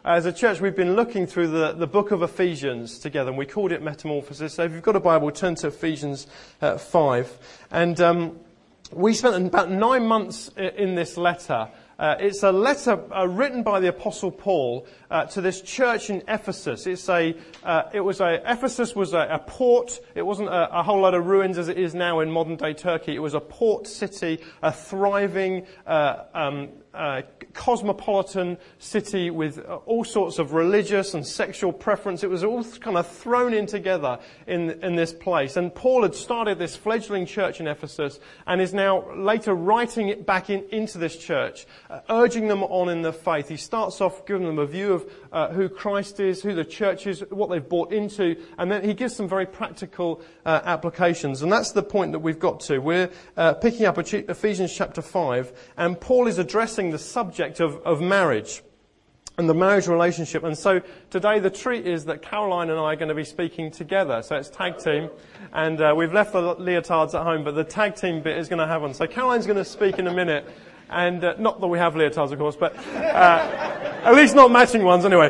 As a church, we've been looking through the book of Ephesians together, and we called it Metamorphosis. So if you've got a Bible, turn to Ephesians 5. And we spent about 9 months in this letter. It's a letter written by the Apostle Paul to this church in Ephesus. Ephesus was a port. It wasn't a whole lot of ruins as it is now in modern day Turkey. It was a port city, a thriving, cosmopolitan city with all sorts of religious and sexual preference. It was all kind of thrown in together in this place. And Paul had started this fledgling church in Ephesus and is now later writing it back into this church, urging them on in the faith. He starts off giving them a view of who Christ is, who the church is, what they've bought into, and then he gives some very practical applications. And that's the point that we've got to. We're picking up Ephesians chapter 5, and Paul is addressing the subject of marriage and the marriage relationship. And so today the treat is that Caroline and I are going to be speaking together. So it's tag team, and we've left the leotards at home, but the tag team bit is going to have one. So Caroline's going to speak in a minute. And not that we have leotards, of course, but at least not matching ones anyway.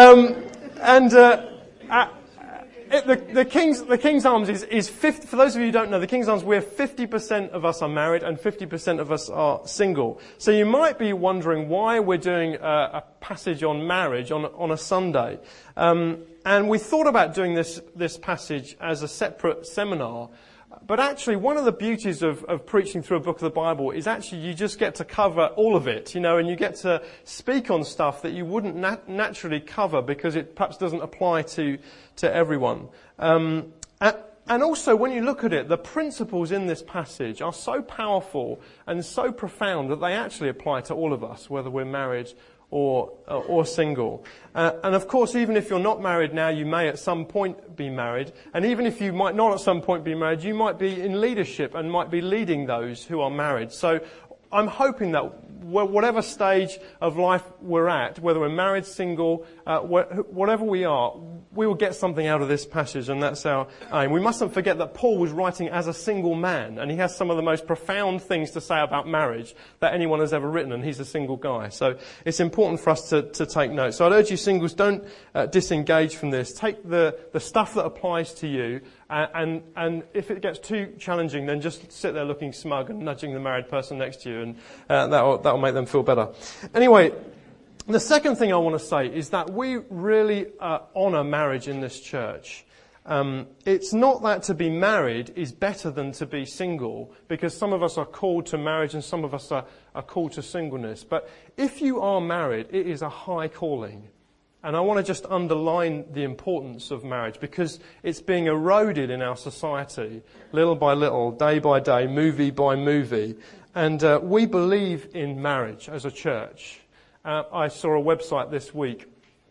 The King's Arms is 50, for those of you who don't know, the King's Arms, we're 50% of us are married and 50% of us are single. So you might be wondering why we're doing a passage on marriage on a Sunday. And we thought about doing this passage as a separate seminar. But actually, one of the beauties of preaching through a book of the Bible is actually you just get to cover all of it, and you get to speak on stuff that you wouldn't naturally cover because it perhaps doesn't apply to everyone. And also, when you look at it, the principles in this passage are so powerful and so profound that they actually apply to all of us, whether we're married or single. And of course, even if you're not married now, you may at some point be married. And even if you might not at some point be married, you might be in leadership and might be leading those who are married. So I'm hoping that whatever stage of life we're at, whether we're married, single, whatever we are, we will get something out of this passage, and that's our aim. We mustn't forget that Paul was writing as a single man, and he has some of the most profound things to say about marriage that anyone has ever written, and he's a single guy. So it's important for us to take note. So I'd urge you singles, don't disengage from this. Take the stuff that applies to you, and if it gets too challenging, then just sit there looking smug and nudging the married person next to you, and that'll make them feel better. Anyway, the second thing I want to say is that we really honour marriage in this church. It's not that to be married is better than to be single, because some of us are called to marriage and some of us are called to singleness. But if you are married, it is a high calling. And I want to just underline the importance of marriage, because it's being eroded in our society, little by little, day by day, movie by movie. And we believe in marriage as a church. I saw a website this week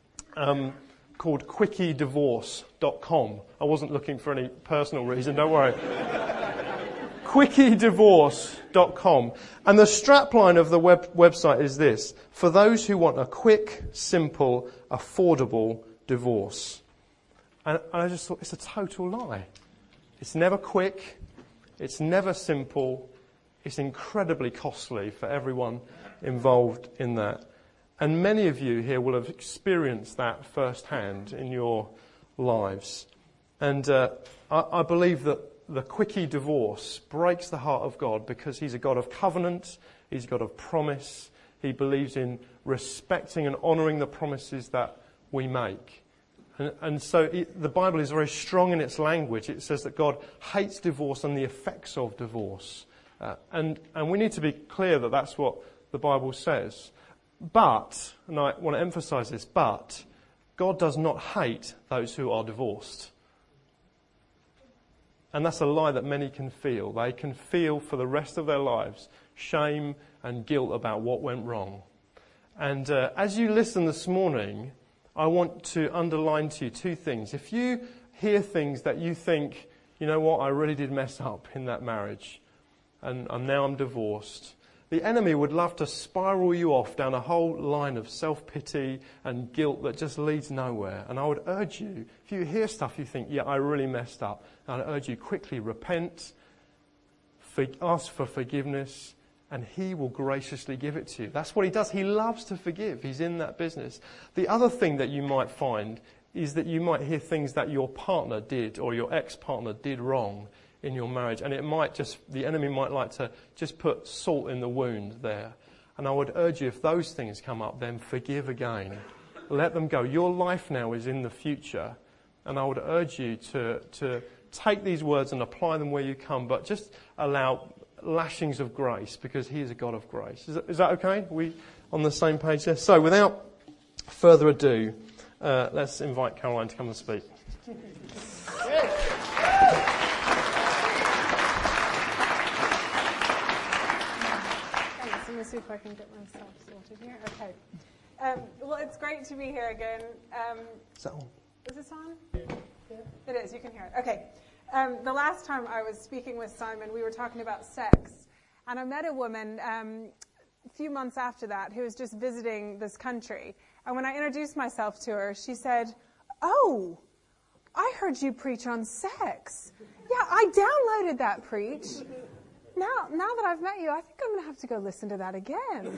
called quickiedivorce.com. I wasn't looking for any personal reason, don't worry. quickiedivorce.com. And the strapline of the website is this: for those who want a quick, simple, affordable divorce. And I just thought, it's a total lie. It's never quick. It's never simple. It's incredibly costly for everyone involved in that. And many of you here will have experienced that firsthand in your lives. And I believe that the quickie divorce breaks the heart of God, because he's a God of covenant, he's a God of promise. He believes in respecting and honouring the promises that we make. And so the Bible is very strong in its language. It says that God hates divorce and the effects of divorce. And we need to be clear that that's what the Bible says. But, and I want to emphasise this, but God does not hate those who are divorced. And that's a lie that many can feel. They can feel for the rest of their lives shame and guilt about what went wrong. And as you listen this morning, I want to underline to you two things. If you hear things that you think, you know what, I really did mess up in that marriage, and now I'm divorced, the enemy would love to spiral you off down a whole line of self-pity and guilt that just leads nowhere. And I would urge you, if you hear stuff you think, yeah, I really messed up, I'd urge you quickly repent, ask for forgiveness, and he will graciously give it to you. That's what he does. He loves to forgive. He's in that business. The other thing that you might find is that you might hear things that your partner did or your ex-partner did wrong in your marriage, and the enemy might like to just put salt in the wound there. And I would urge you, if those things come up, then forgive again. Let them go. Your life now is in the future, and I would urge you to take these words and apply them where you come, but just allow lashings of grace, because he is a God of grace. Is that okay? Are we on the same page there? So without further ado, let's invite Caroline to come and speak. Thanks. Let me see if I can get myself sorted here. Okay. Well, it's great to be here again. Is that on? Is this on? Yeah. It is. You can hear it. Okay. The last time I was speaking with Simon, we were talking about sex. And I met a woman a few months after that who was just visiting this country. And when I introduced myself to her, she said, "Oh, I heard you preach on sex. Yeah, I downloaded that preach. Now that I've met you, I think I'm going to have to go listen to that again."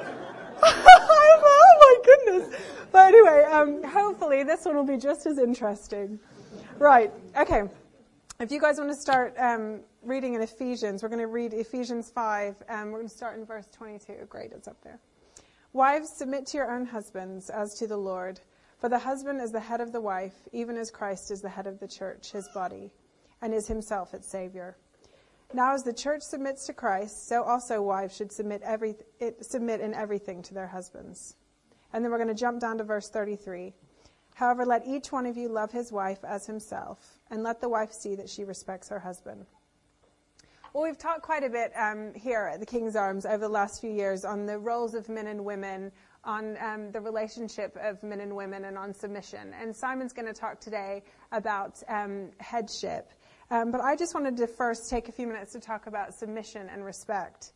Oh my goodness. But anyway, hopefully this one will be just as interesting. Right. Okay. If you guys want to start reading in Ephesians, we're going to read Ephesians 5. We're going to start in verse 22. Great, it's up there. "Wives, submit to your own husbands as to the Lord. For the husband is the head of the wife, even as Christ is the head of the church, his body, and is himself its Savior. Now as the church submits to Christ, so also wives should submit in everything to their husbands." And then we're going to jump down to verse 33. "However, let each one of you love his wife as himself, and let the wife see that she respects her husband." Well, we've talked quite a bit here at the King's Arms over the last few years on the roles of men and women, on the relationship of men and women, and on submission. And Simon's going to talk today about headship. But I just wanted to first take a few minutes to talk about submission and respect.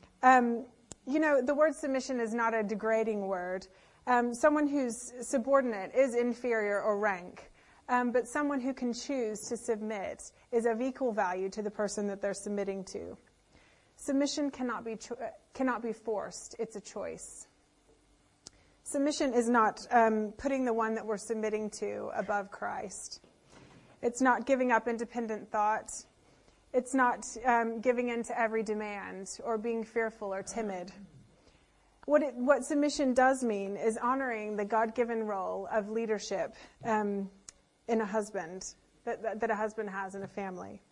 The word submission is not a degrading word. Someone who's subordinate is inferior or rank. But someone who can choose to submit is of equal value to the person that they're submitting to. Submission cannot be forced. It's a choice. Submission is not putting the one that we're submitting to above Christ. It's not giving up independent thought. It's not giving in to every demand or being fearful or timid. What submission does mean is honoring the God-given role of leadership in a husband, that a husband has in a family.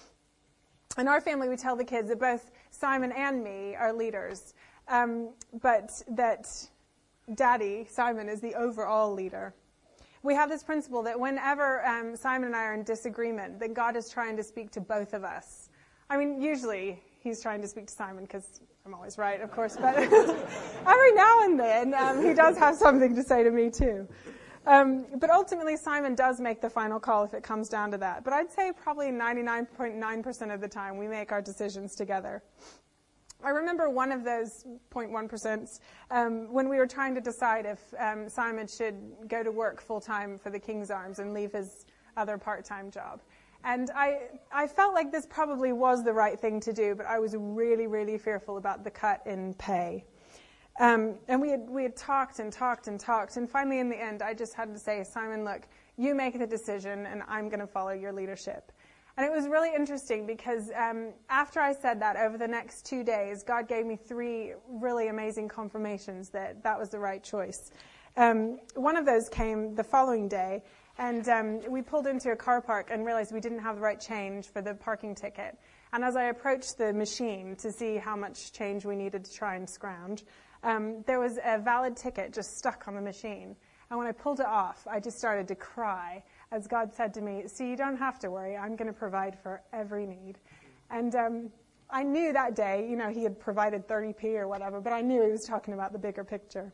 In our family, we tell the kids that both Simon and me are leaders, but that Daddy, Simon, is the overall leader. We have this principle that whenever Simon and I are in disagreement, that God is trying to speak to both of us. I mean, usually he's trying to speak to Simon because I'm always right, of course, but every now and then he does have something to say to me too. But ultimately, Simon does make the final call if it comes down to that. But I'd say probably 99.9% of the time we make our decisions together. I remember one of those 0.1% when we were trying to decide if Simon should go to work full-time for the King's Arms and leave his other part-time job. And I felt like this probably was the right thing to do, but I was really, really fearful about the cut in pay. And we had talked and talked and talked, and finally in the end I just had to say, "Simon, look, you make the decision and I'm going to follow your leadership." And it was really interesting because after I said that, over the next 2 days, God gave me 3 really amazing confirmations that was the right choice. One of those came the following day, and we pulled into a car park and realized we didn't have the right change for the parking ticket. And as I approached the machine to see how much change we needed to try and scrounge, there was a valid ticket just stuck on the machine. And when I pulled it off, I just started to cry as God said to me, "See, you don't have to worry. I'm going to provide for every need." And I knew that day, he had provided 30p or whatever, but I knew he was talking about the bigger picture.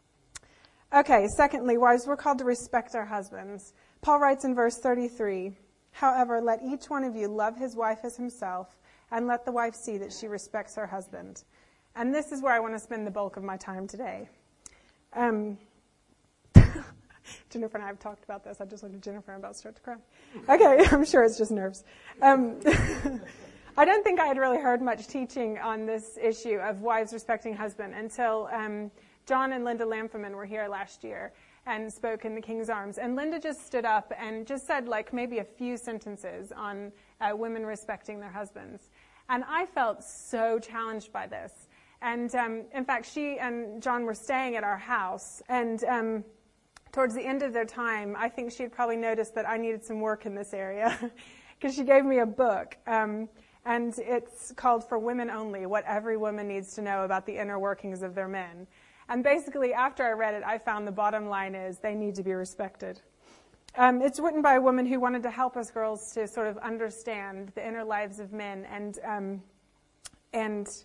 Okay, secondly, wives, we're called to respect our husbands. Paul writes in verse 33, "However, let each one of you love his wife as himself, and let the wife see that she respects her husband." And this is where I want to spend the bulk of my time today. Jennifer and I have talked about this. I just looked at Jennifer and I'm about to start to cry. Okay, I'm sure it's just nerves. I don't think I had really heard much teaching on this issue of wives respecting husband until John and Linda Lampherman were here last year and spoke in the King's Arms. And Linda just stood up and just said like maybe a few sentences on women respecting their husbands. And I felt so challenged by this. And in fact, she and John were staying at our house. And towards the end of their time, I think she had probably noticed that I needed some work in this area because she gave me a book. And it's called For Women Only, What Every Woman Needs to Know About the Inner Workings of Their Men. And basically, after I read it, I found the bottom line is they need to be respected. It's written by a woman who wanted to help us girls to sort of understand the inner lives of men. And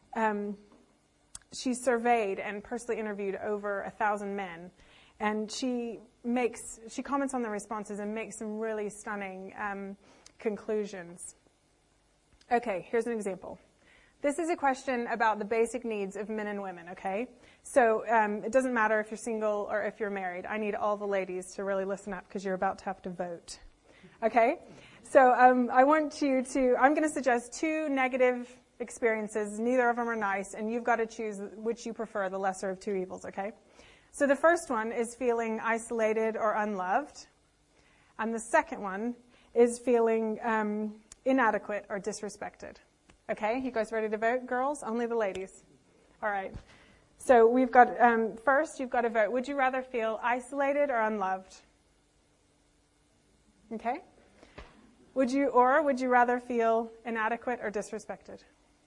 she surveyed and personally interviewed over 1,000 men. And she comments on the responses and makes some really stunning conclusions. Okay, here's an example. This is a question about the basic needs of men and women, okay? So it doesn't matter if you're single or if you're married. I need all the ladies to really listen up because you're about to have to vote. Okay? So I want you to, I'm going to suggest 2 negative experiences. Neither of them are nice, and you've got to choose which you prefer, the lesser of 2 evils, okay? So the first one is feeling isolated or unloved. And the second one is feeling inadequate or disrespected. Okay, you guys ready to vote, girls? Only the ladies. All right. So we've got, first you've got to vote. Would you rather feel isolated or unloved? Okay. Would you rather feel inadequate or disrespected?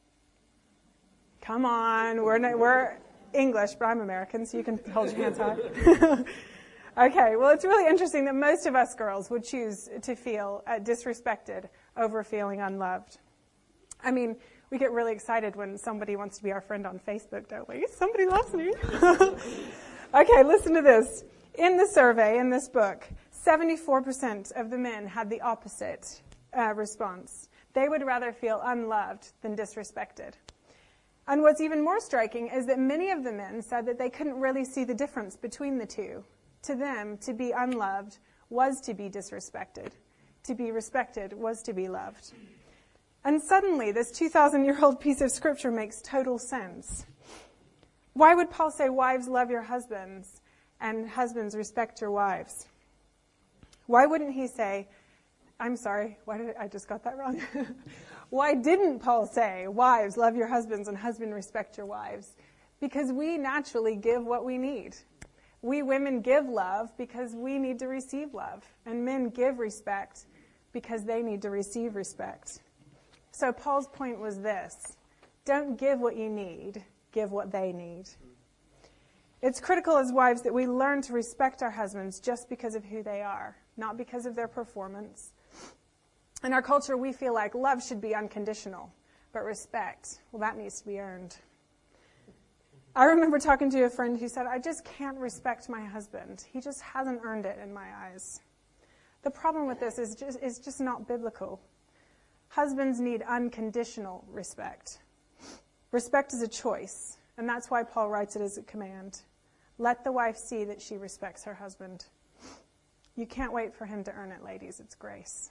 Come on, we're English, but I'm American, so you can hold your hands high. Okay, well, it's really interesting that most of us girls would choose to feel disrespected over feeling unloved. I mean, we get really excited when somebody wants to be our friend on Facebook, don't we? Somebody loves me. Okay, listen to this. In the survey, in this book, 74% of the men had the opposite response. They would rather feel unloved than disrespected. And what's even more striking is that many of the men said that they couldn't really see the difference between the two. To them, to be unloved was to be disrespected. To be respected was to be loved. And suddenly, this 2,000-year-old piece of scripture makes total sense. Why would Paul say, wives, love your husbands, and husbands, respect your wives? Why wouldn't he say, I'm sorry, I just got that wrong. Why didn't Paul say, wives, love your husbands, and husbands, respect your wives? Because we naturally give what we need. We women give love because we need to receive love. And men give respect because they need to receive respect. So Paul's point was this: don't give what you need, give what they need. It's critical as wives that we learn to respect our husbands just because of who they are, not because of their performance. In our culture, we feel like love should be unconditional, but respect, well, that needs to be earned. I remember talking to a friend who said, I just can't respect my husband. He just hasn't earned it in my eyes. The problem with this is just not biblical. Husbands need unconditional respect. Respect is a choice, and that's why Paul writes it as a command. Let the wife see that she respects her husband. You can't wait for him to earn it, ladies. It's grace.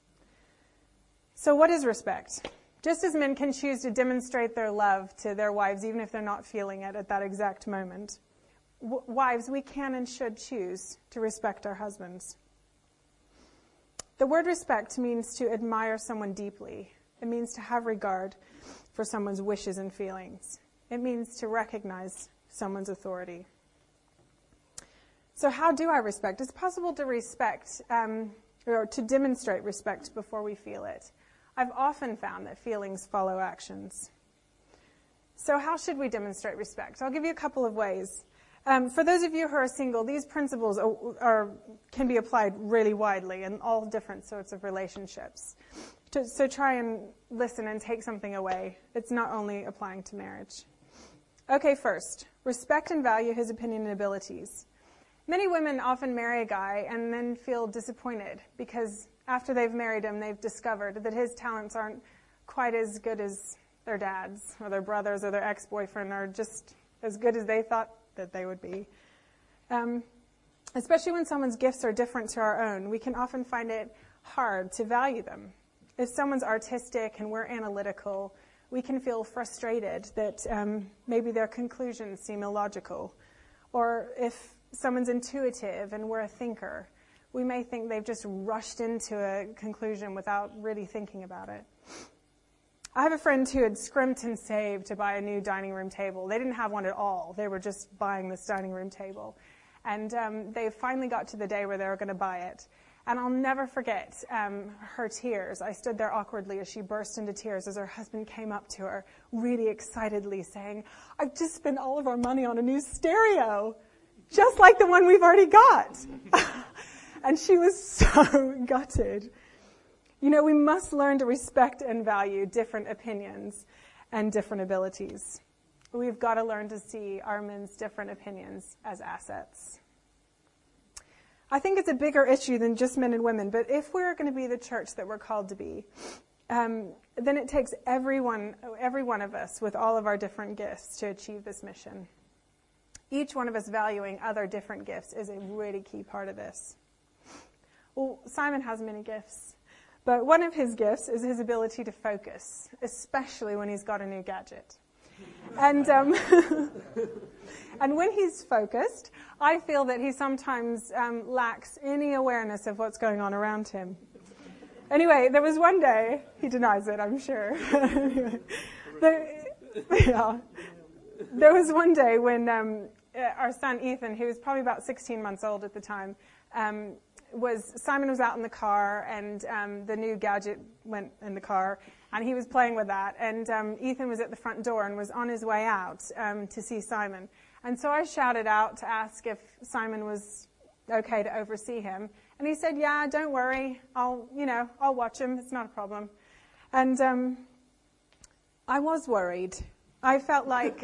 So what is respect? Just as men can choose to demonstrate their love to their wives, even if they're not feeling it at that exact moment, wives, we can and should choose to respect our husbands. The word respect means to admire someone deeply. It means to have regard for someone's wishes and feelings. It means to recognize someone's authority. So how do I respect? It's possible to respect or to demonstrate respect before we feel it. I've often found that feelings follow actions. So how should we demonstrate respect? I'll give you a couple of ways. For those of you who are single, these principles can be applied really widely in all different sorts of relationships. So try and listen and take something away. It's not only applying to marriage. Okay, first, respect and value his opinion and abilities. Many women often marry a guy and then feel disappointed because after they've married him, they've discovered that his talents aren't quite as good as their dad's or their brother's or their ex-boyfriend, or just as good as they thought that they would be. Especially when someone's gifts are different to our own, we can often find it hard to value them. If someone's artistic and we're analytical, we can feel frustrated that maybe their conclusions seem illogical. Or if someone's intuitive and we're a thinker, we may think they've just rushed into a conclusion without really thinking about it. I have a friend who had scrimped and saved to buy a new dining room table. They didn't have one at all. They were just buying this dining room table. And they finally got to the day where they were going to buy it. And I'll never forget her tears. I stood there awkwardly as she burst into tears as her husband came up to her, really excitedly saying, "I've just spent all of our money on a new stereo, just like the one we've already got." And she was so gutted. You know, we must learn to respect and value different opinions and different abilities. We've got to learn to see our men's different opinions as assets. I think it's a bigger issue than just men and women, but if we're going to be the church that we're called to be, then it takes every one of us with all of our different gifts to achieve this mission. Each one of us valuing other different gifts is a really key part of this. Well, Simon has many gifts, but one of his gifts is his ability to focus, especially when he's got a new gadget. And and when he's focused, I feel that he sometimes lacks any awareness of what's going on around him. Anyway, there was one day, he denies it, I'm sure. Anyway, there was one day when our son Ethan, who was probably about 16 months old at the time, Simon was out in the car, and the new gadget went in the car, and he was playing with that. And Ethan was at the front door and was on his way out to see Simon. And so I shouted out to ask if Simon was okay to oversee him. And he said, "Yeah, don't worry. I'll watch him. It's not a problem." And I was worried. I felt like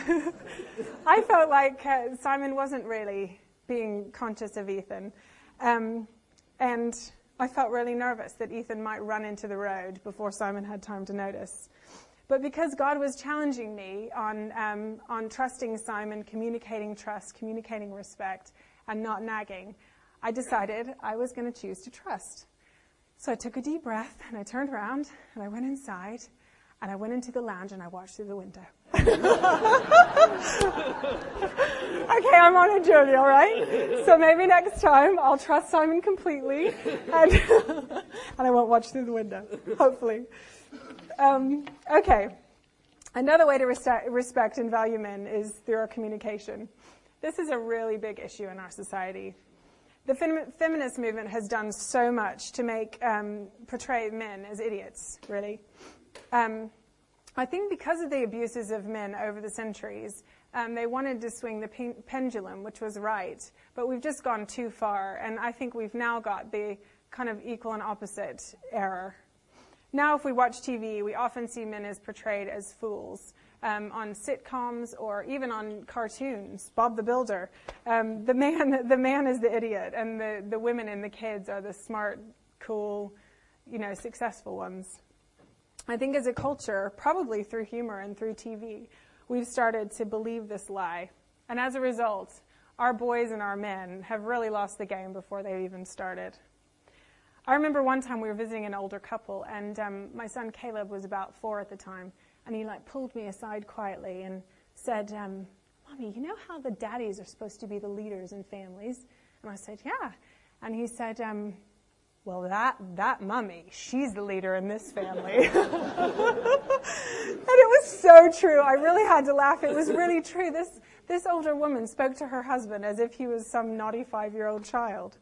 Simon wasn't really being conscious of Ethan. And I felt really nervous that Ethan might run into the road before Simon had time to notice. But because God was challenging me on trusting Simon, communicating trust, communicating respect, and not nagging, I decided I was going to choose to trust. So I took a deep breath, and I turned around, and I went inside, and I went into the lounge, and I watched through the window. Okay, I'm on a journey, all right? So maybe next time I'll trust Simon completely, and I won't watch through the window, hopefully. Okay, another way to respect and value men is through our communication. This is a really big issue in our society. The feminist movement has done so much to portray men as idiots, really. I think because of the abuses of men over the centuries, they wanted to swing the pendulum, which was right, but we've just gone too far, and I think we've now got the kind of equal and opposite error. Now, if we watch TV, we often see men as portrayed as fools on sitcoms or even on cartoons. Bob the Builder, the man is the idiot, and the women and the kids are the smart, cool, successful ones. I think as a culture, probably through humor and through TV, we've started to believe this lie. And as a result, our boys and our men have really lost the game before they even started. I remember one time we were visiting an older couple, and my son Caleb was about 4 at the time, and he pulled me aside quietly and said, "Mommy, you know how the daddies are supposed to be the leaders in families?" And I said, "Yeah." And he said, "Well, that mummy, she's the leader in this family." And it was so true. I really had to laugh. It was really true. This older woman spoke to her husband as if he was some naughty 5-year-old child.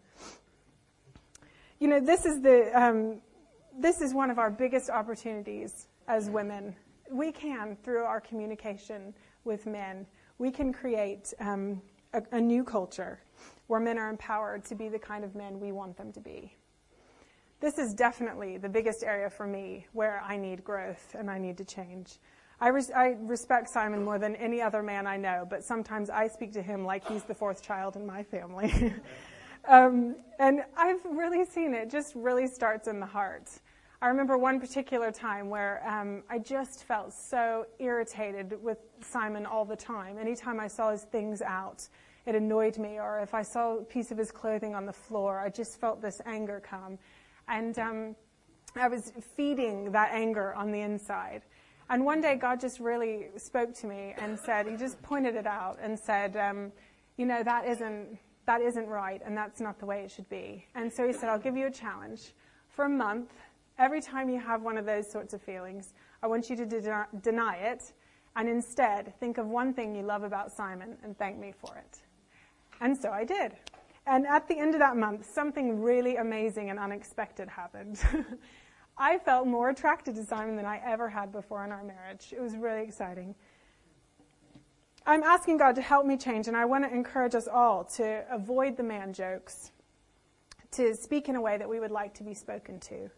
This is one of our biggest opportunities as women. We can, through our communication with men, we can create a new culture where men are empowered to be the kind of men we want them to be. This is definitely the biggest area for me where I need growth and I need to change. I respect Simon more than any other man I know, but sometimes I speak to him like he's the 4th child in my family. And I've really seen it just really starts in the heart. I remember one particular time where I just felt so irritated with Simon all the time. Anytime I saw his things out, it annoyed me. Or if I saw a piece of his clothing on the floor, I just felt this anger come. And I was feeding that anger on the inside. And one day God just really spoke to me and said, he just pointed it out and said, that isn't right, and that's not the way it should be. And so he said, I'll give you a challenge. For a month, every time you have one of those sorts of feelings, I want you to deny it, and instead think of one thing you love about Simon and thank me for it. And so I did. And at the end of that month, something really amazing and unexpected happened. I felt more attracted to Simon than I ever had before in our marriage. It was really exciting. I'm asking God to help me change, and I want to encourage us all to avoid the man jokes, to speak in a way that we would like to be spoken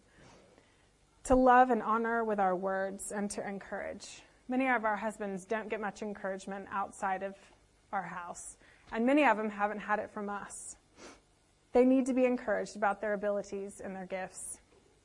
to love and honor with our words, and to encourage. Many of our husbands don't get much encouragement outside of our house, and many of them haven't had it from us. They need to be encouraged about their abilities and their gifts.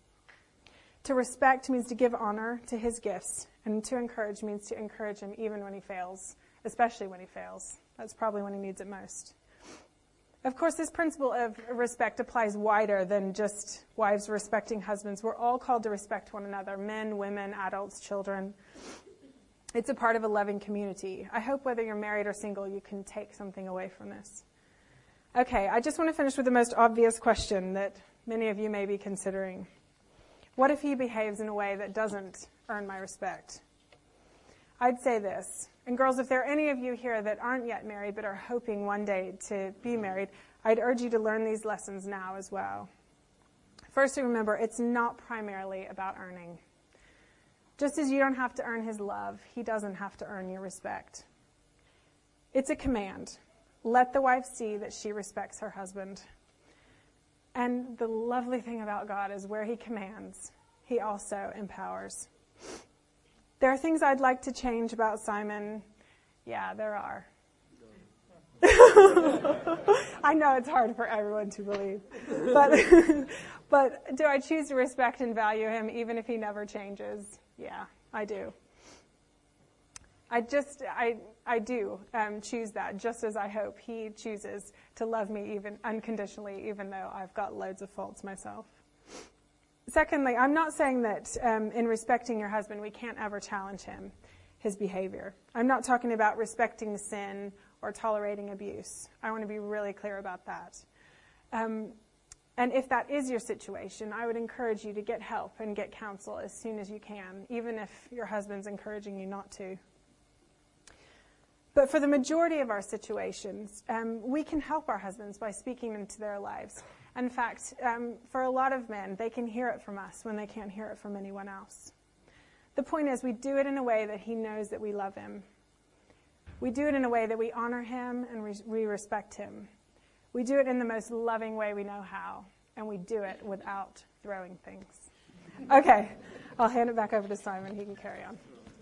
To respect means to give honor to his gifts, and to encourage means to encourage him even when he fails, especially when he fails. That's probably when he needs it most. Of course, this principle of respect applies wider than just wives respecting husbands. We're all called to respect one another, men, women, adults, children. It's a part of a loving community. I hope whether you're married or single, you can take something away from this. Okay, I just want to finish with the most obvious question that many of you may be considering. What if he behaves in a way that doesn't earn my respect? I'd say this. And girls, if there are any of you here that aren't yet married but are hoping one day to be married, I'd urge you to learn these lessons now as well. First, remember, it's not primarily about earning. Just as you don't have to earn his love, he doesn't have to earn your respect. It's a command. Let the wife see that she respects her husband. And the lovely thing about God is where he commands, he also empowers. There are things I'd like to change about Simon. Yeah, there are. I know it's hard for everyone to believe. But do I choose to respect and value him even if he never changes? Yeah, I do. I do choose that, just as I hope he chooses to love me even unconditionally, even though I've got loads of faults myself. Secondly, I'm not saying that in respecting your husband, we can't ever challenge him, his behavior. I'm not talking about respecting sin or tolerating abuse. I want to be really clear about that. And if that is your situation, I would encourage you to get help and get counsel as soon as you can, even if your husband's encouraging you not to. But for the majority of our situations, we can help our husbands by speaking into their lives. In fact, for a lot of men, they can hear it from us when they can't hear it from anyone else. The point is, we do it in a way that he knows that we love him. We do it in a way that we honor him and we respect him. We do it in the most loving way we know how, and we do it without throwing things. Okay, I'll hand it back over to Simon. He can carry on.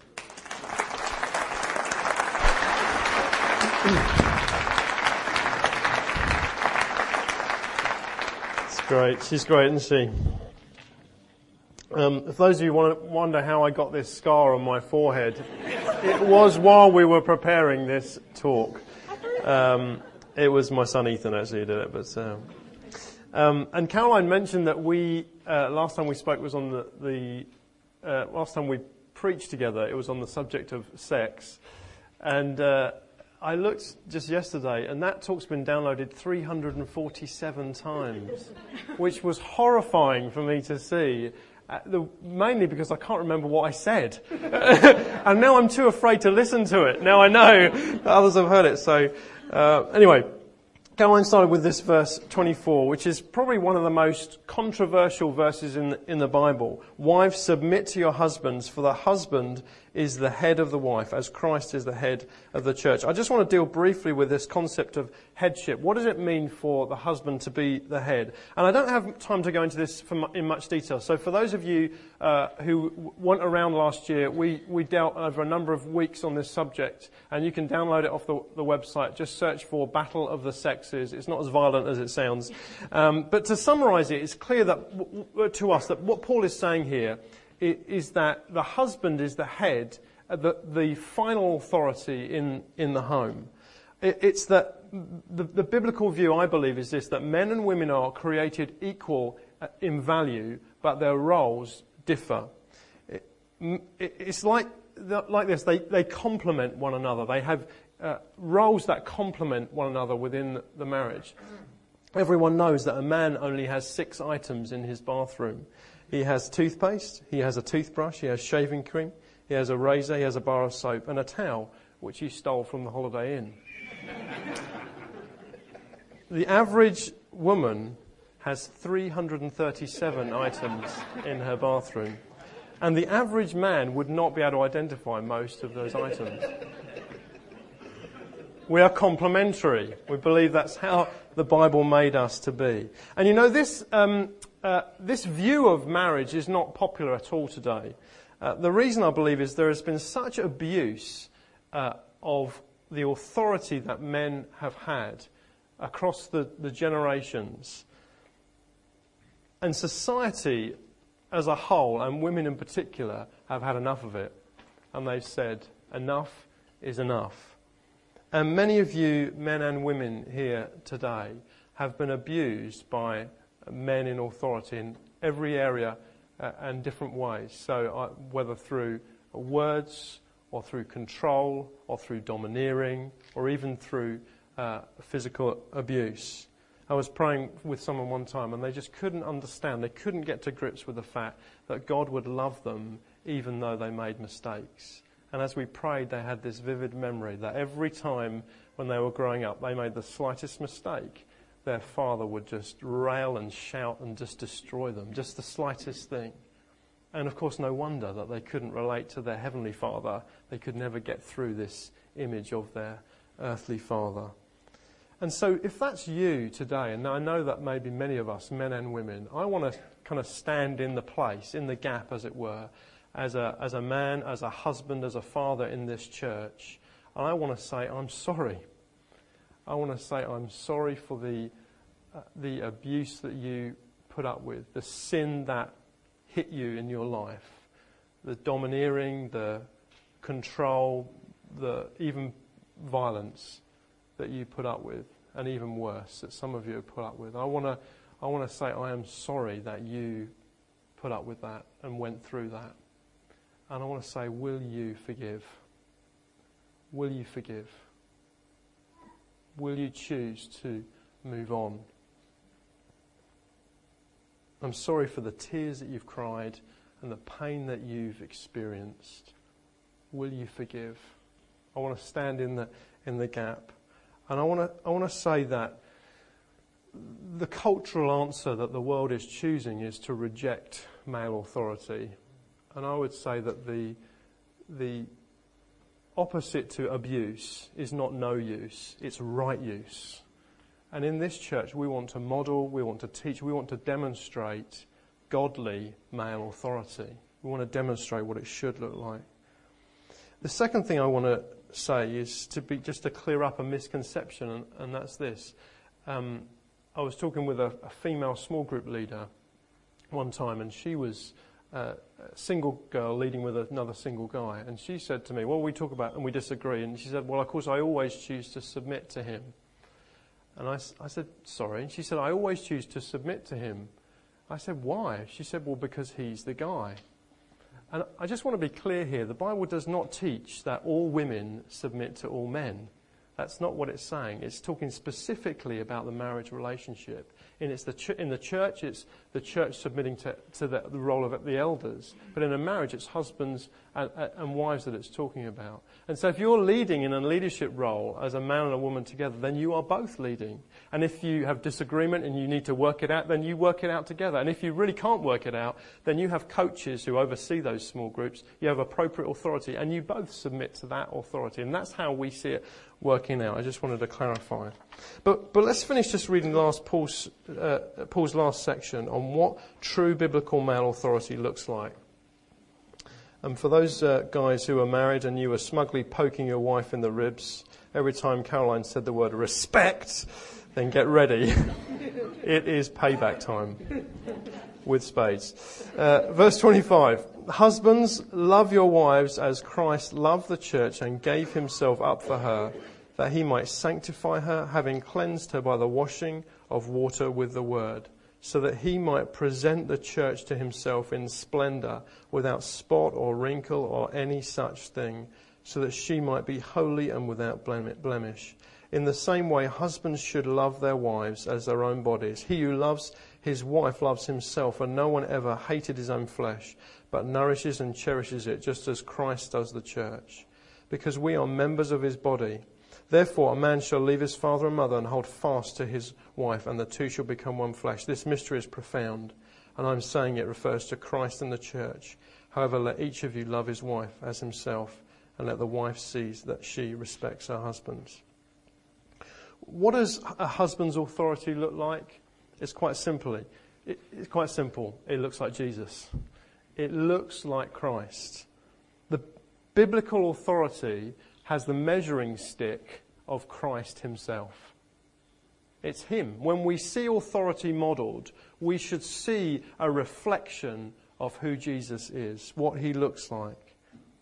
It's great. She's great, isn't she? If those of you wonder how I got this scar on my forehead, it was while we were preparing this talk. It was my son Ethan actually who did it. But and Caroline mentioned that we last time we spoke was on last time we preached together. It was on the subject of sex, and I looked just yesterday, and that talk's been downloaded 347 times, which was horrifying for me to see. Mainly because I can't remember what I said. And now I'm too afraid to listen to it. Now I know that others have heard it. So anyway, Caroline started with this verse 24, which is probably one of the most controversial verses in the Bible. Wives, submit to your husbands, for the husband is the head of the wife, as Christ is the head of the church. I just want to deal briefly with this concept of headship. What does it mean for the husband to be the head? And I don't have time to go into this in much detail. So for those of you who weren't around last year, we dealt over a number of weeks on this subject, and you can download it off the website. Just search for Battle of the Sexes. It's not as violent as it sounds. But to summarize it, it's clear that to us that what Paul is saying here is that the husband is the head, the final authority in the home. It's that the biblical view, I believe, is this, that men and women are created equal in value, but their roles differ. It's like this. They complement one another. They have roles that complement one another within the marriage. Everyone knows that a man only has 6 items in his bathroom. He has toothpaste, he has a toothbrush, he has shaving cream, he has a razor, he has a bar of soap and a towel, which he stole from the Holiday Inn. The average woman has 337 items in her bathroom. And the average man would not be able to identify most of those items. We are complementary. We believe that's how the Bible made us to be. And you know, this view of marriage is not popular at all today. The reason I believe is there has been such abuse of the authority that men have had across the generations. And society as a whole, and women in particular, have had enough of it. And they've said, enough is enough. And many of you, men and women here today, have been abused by men in authority in every area and different ways. So whether through words, or through control, or through domineering, or even through physical abuse. I was praying with someone one time and they just couldn't understand, they couldn't get to grips with the fact that God would love them even though they made mistakes. And as we prayed, they had this vivid memory that every time when they were growing up, they made the slightest mistake, their father would just rail and shout and just destroy them, just the slightest thing. And of course, no wonder that they couldn't relate to their heavenly Father. They could never get through this image of their earthly father. And so if that's you today, and I know that maybe many of us, men and women, I want to kind of stand in the place, in the gap as it were, as a man, as a husband, as a father in this church. And I want to say, I'm sorry. I want to say I'm sorry for the abuse that you put up with, the sin that hit you in your life, the domineering, the control, the even violence that you put up with, and even worse, that some of you have put up with. I want to say I am sorry that you put up with that and went through that. And I want to say, will you forgive? Will you forgive? Will you choose to move on? I'm sorry for the tears that you've cried and the pain that you've experienced. Will you forgive? I want to stand in the gap. And I want to say that the cultural answer that the world is choosing is to reject male authority. And I would say that the opposite to abuse is not no use, it's right use. And in this church we want to model, we want to teach, we want to demonstrate godly male authority. We want to demonstrate what it should look like. The second thing I want to say is just to clear up a misconception, and that's this. I was talking with a female small group leader one time, and she was a single girl leading with another single guy, and she said to me, well, we talk about and we disagree, and she said, well, of course I always choose to submit to him. And I said, sorry. And she said, I always choose to submit to him. I said, why? She said, well, because he's the guy. And I just want to be clear here. The Bible does not teach that all women submit to all men. That's not what it's saying. It's talking specifically about the marriage relationship. In the church, it's the church submitting to the role of the elders. But in a marriage, it's husbands and wives that it's talking about. And so if you're leading in a leadership role as a man and a woman together, then you are both leading. And if you have disagreement and you need to work it out, then you work it out together. And if you really can't work it out, then you have coaches who oversee those small groups. You have appropriate authority, and you both submit to that authority. And that's how we see it working out. I just wanted to clarify. But let's finish just reading Paul's last section on what true biblical male authority looks like. And for those guys who are married and you were smugly poking your wife in the ribs every time Caroline said the word respect, then get ready. It is payback time with spades. Verse 25. Husbands, love your wives as Christ loved the church and gave himself up for her, that he might sanctify her, having cleansed her by the washing of water with the word, so that he might present the church to himself in splendor, without spot or wrinkle or any such thing, so that she might be holy and without blemish. In the same way, husbands should love their wives as their own bodies. He who loves his wife loves himself, and no one ever hated his own flesh, but nourishes and cherishes it, just as Christ does the church, because we are members of his body. Therefore, a man shall leave his father and mother and hold fast to his wife, and the two shall become one flesh. This mystery is profound, and I'm saying it refers to Christ and the church. However, let each of you love his wife as himself, and let the wife see that she respects her husband. What does a husband's authority look like? It's quite simple. It's quite simple. It looks like Jesus. It looks like Christ. The biblical authority has the measuring stick of Christ himself. It's him. When we see authority modelled, we should see a reflection of who Jesus is, what he looks like.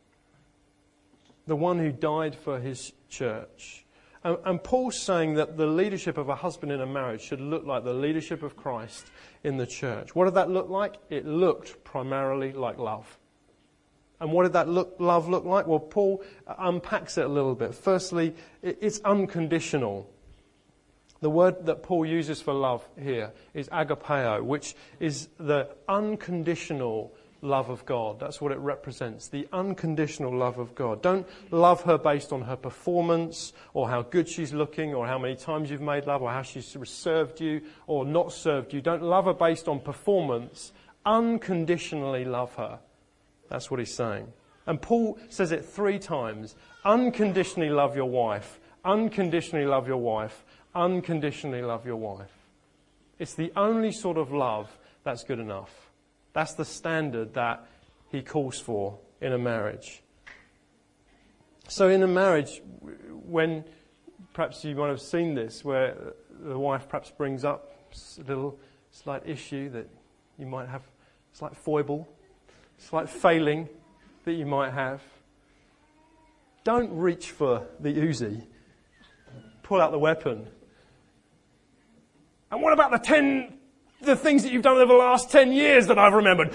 The one who died for his church. And Paul's saying that the leadership of a husband in a marriage should look like the leadership of Christ in the church. What did that look like? It looked primarily like love. And what did that love look like? Well, Paul unpacks it a little bit. Firstly, it's unconditional. The word that Paul uses for love here is agapeo, which is the unconditional love of God. That's what it represents, the unconditional love of God. Don't love her based on her performance or how good she's looking or how many times you've made love or how she's served you or not served you. Don't love her based on performance. Unconditionally love her. That's what he's saying. And Paul says it 3 times. Unconditionally love your wife. Unconditionally love your wife. Unconditionally love your wife. It's the only sort of love that's good enough. That's the standard that he calls for in a marriage. So in a marriage, when perhaps you might have seen this, where the wife perhaps brings up a little slight issue that you might have, slight foible, slight failing that you might have. Don't reach for the Uzi. Pull out the weapon. And what about the things that you've done over the last 10 years that I've remembered?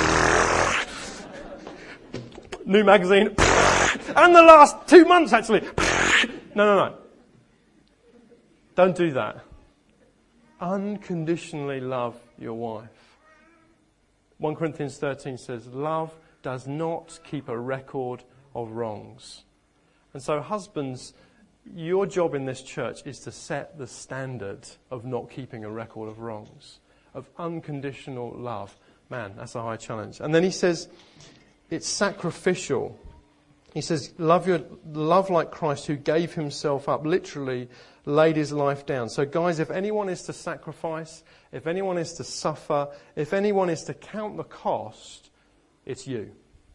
New magazine. And the last 2 months, actually. No. Don't do that. Unconditionally love your wife. 1 Corinthians 13 says, love does not keep a record of wrongs. And so husbands, your job in this church is to set the standard of not keeping a record of wrongs, of unconditional love. Man, that's a high challenge. And then he says, it's sacrificial. He says, love like Christ who gave himself up, literally laid his life down. So guys, if anyone is to sacrifice, if anyone is to suffer, if anyone is to count the cost, it's you.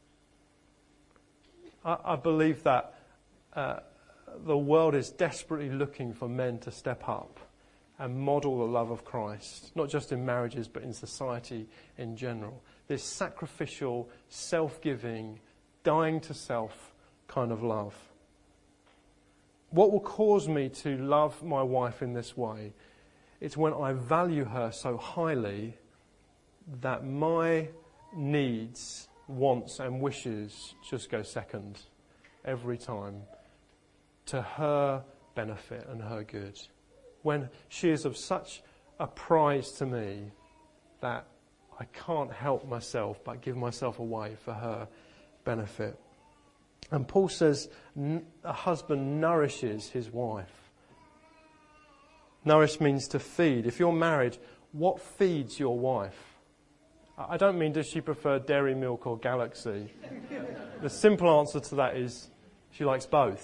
I believe that the world is desperately looking for men to step up and model the love of Christ, not just in marriages, but in society in general. This sacrificial, self-giving, dying to self kind of love. What will cause me to love my wife in this way? It's when I value her so highly that my needs, wants and wishes just go second every time to her benefit and her good. When she is of such a prize to me that I can't help myself but give myself away for her benefit. And Paul says a husband nourishes his wife. Nourish means to feed. If you're married, what feeds your wife? I don't mean does she prefer Dairy Milk or Galaxy. The simple answer to that is she likes both.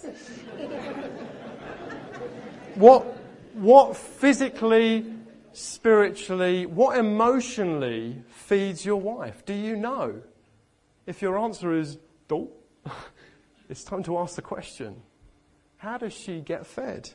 What physically, spiritually, what emotionally feeds your wife? Do you know? If your answer is, don't, it's time to ask the question. How does she get fed?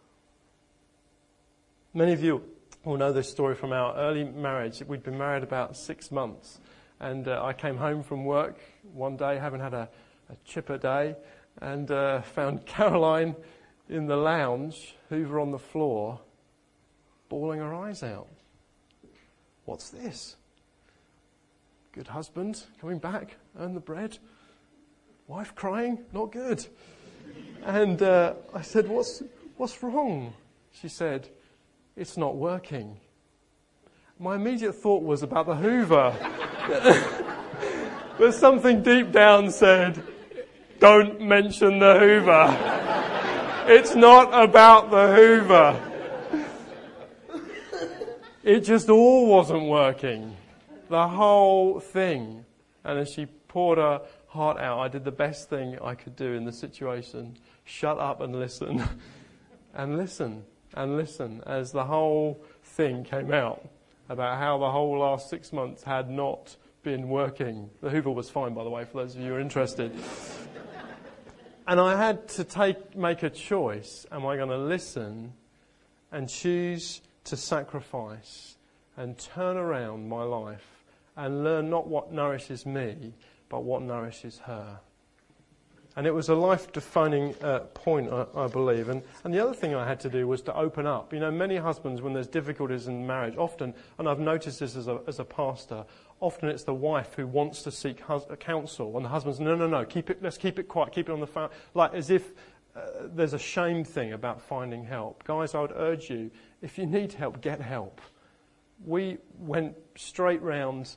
Many of you will know this story from our early marriage. We'd been married about 6 months. And I came home from work one day, having had a chipper day, and found Caroline in the lounge, Hoover on the floor, bawling her eyes out. What's this? Good husband coming back, earn the bread. Wife crying, not good. And I said, what's wrong? She said, it's not working. My immediate thought was about the Hoover. But something deep down said, don't mention the Hoover. It's not about the Hoover. It just all wasn't working. The whole thing. And as she poured her heart out, I did the best thing I could do in the situation. Shut up and listen. And listen. And listen as the whole thing came out about how the whole last 6 months had not been working. The Hoover was fine, by the way, for those of you who are interested. And I had to make a choice. Am I going to listen and choose to sacrifice and turn around my life and learn not what nourishes me, but what nourishes her? And it was a life-defining point, I believe. And the other thing I had to do was to open up. You know, many husbands, when there's difficulties in marriage, often, and I've noticed this as a pastor, often it's the wife who wants to seek counsel, and the husband's, no, let's keep it quiet, keep it on the phone. Like as if there's a shame thing about finding help. Guys, I would urge you, if you need help, get help. We went straight round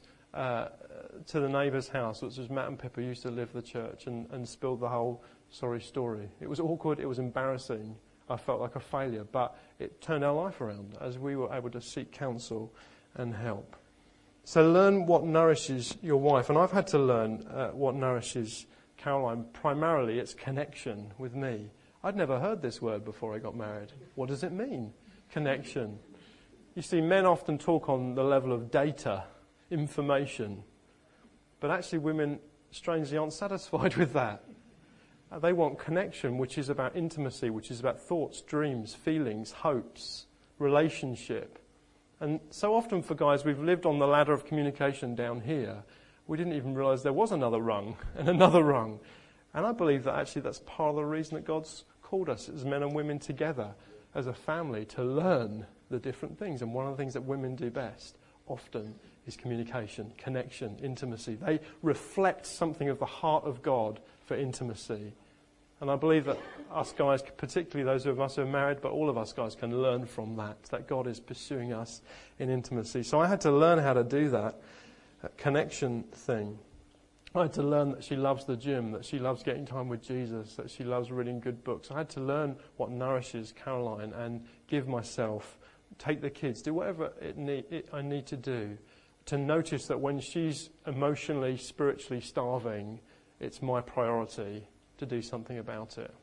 to the neighbour's house, which was Matt and Pippa used to live the church, and spilled the whole sorry story. It was awkward, it was embarrassing. I felt like a failure, but it turned our life around as we were able to seek counsel and help. So learn what nourishes your wife. And I've had to learn what nourishes Caroline. Primarily, it's connection with me. I'd never heard this word before I got married. What does it mean? Connection. You see, men often talk on the level of data, information. But actually women, strangely, aren't satisfied with that. They want connection, which is about intimacy, which is about thoughts, dreams, feelings, hopes, relationship. And so often for guys, we've lived on the ladder of communication down here. We didn't even realise there was another rung and another rung. And I believe that actually that's part of the reason that God's called us as men and women together as a family to learn the different things. And one of the things that women do best often is communication, connection, intimacy. They reflect something of the heart of God for intimacy. And I believe that us guys, particularly those of us who are married, but all of us guys can learn from that God is pursuing us in intimacy. So I had to learn how to do that connection thing. I had to learn that she loves the gym, that she loves getting time with Jesus, that she loves reading good books. I had to learn what nourishes Caroline and give myself, take the kids, do whatever I need to do to notice that when she's emotionally, spiritually starving, it's my priority to do something about it.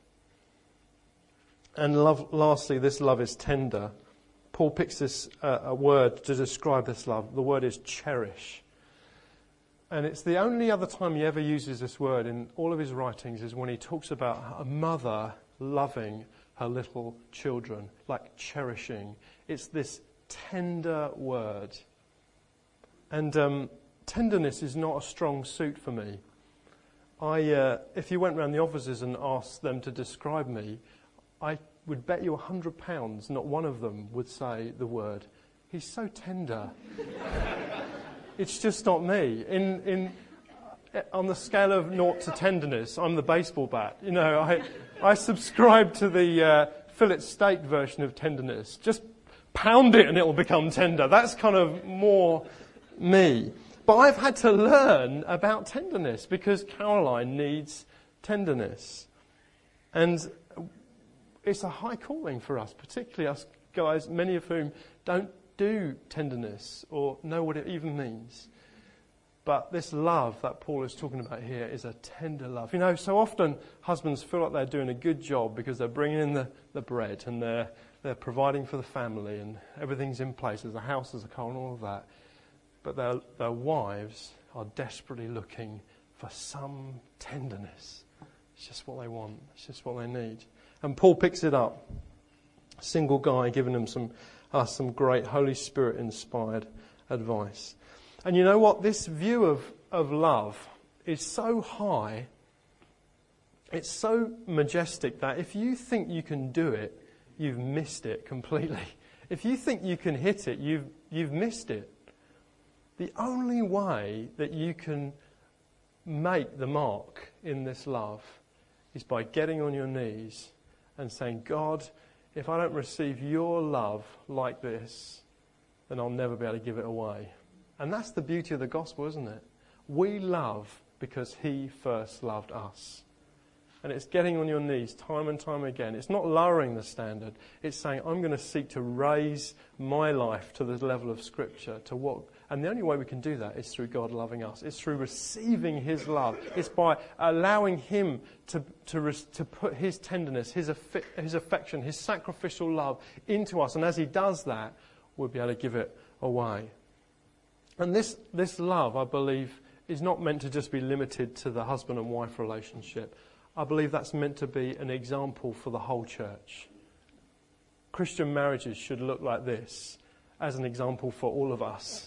And lastly, this love is tender. Paul picks this a word to describe this love. The word is cherish. And it's the only other time he ever uses this word in all of his writings is when he talks about a mother loving her little children, like cherishing. It's this tender word. And tenderness is not a strong suit for me. If you went around the offices and asked them to describe me, I would bet you £100 not one of them would say the word, he's so tender. It's just not me. On the scale of 0 to tenderness, I'm the baseball bat. You know, I subscribe to the fillet steak version of tenderness. Just pound it and it'll become tender. That's kind of more me. But I've had to learn about tenderness because Caroline needs tenderness. And it's a high calling for us, particularly us guys, many of whom don't do tenderness or know what it even means. But this love that Paul is talking about here is a tender love. You know, so often husbands feel like they're doing a good job because they're bringing in the bread and they're providing for the family and everything's in place. There's a house, there's a car and all of that. But their wives are desperately looking for some tenderness. It's just what they want. It's just what they need. And Paul picks it up. Single guy giving them some great Holy Spirit inspired advice. And you know what? This view of love is so high, it's so majestic that if you think you can do it, you've missed it completely. If you think you can hit it, you've missed it. The only way that you can make the mark in this love is by getting on your knees and saying, God, if I don't receive your love like this, then I'll never be able to give it away. And that's the beauty of the gospel, isn't it? We love because he first loved us. And it's getting on your knees time and time again. It's not lowering the standard. It's saying, I'm going to seek to raise my life to the level of Scripture, to what. And the only way we can do that is through God loving us. It's through receiving his love. It's by allowing him to put his tenderness, his affection, his sacrificial love into us. And as he does that, we'll be able to give it away. And this love, I believe, is not meant to just be limited to the husband and wife relationship. I believe that's meant to be an example for the whole church. Christian marriages should look like this as an example for all of us.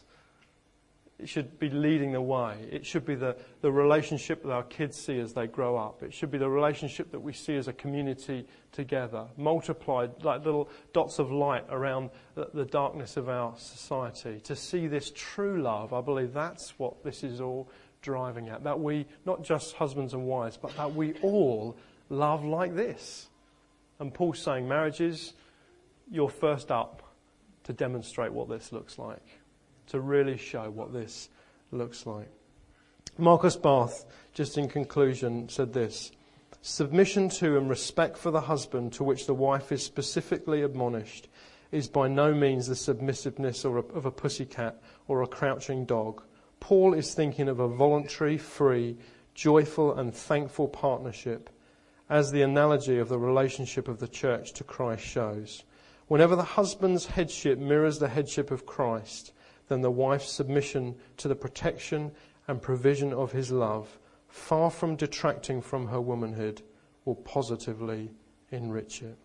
It should be leading the way. It should be the relationship that our kids see as they grow up. It should be the relationship that we see as a community together, multiplied like little dots of light around the darkness of our society. To see this true love, I believe that's what this is all driving at. That we, not just husbands and wives, but that we all love like this. And Paul's saying, marriages, you're first up to demonstrate what this looks like, to really show what this looks like. Marcus Barth, just in conclusion, said this: submission to and respect for the husband, to which the wife is specifically admonished, is by no means the submissiveness of a pussycat or a crouching dog. Paul is thinking of a voluntary, free, joyful and thankful partnership, as the analogy of the relationship of the church to Christ shows. Whenever the husband's headship mirrors the headship of Christ, then the wife's submission to the protection and provision of his love, far from detracting from her womanhood, will positively enrich it.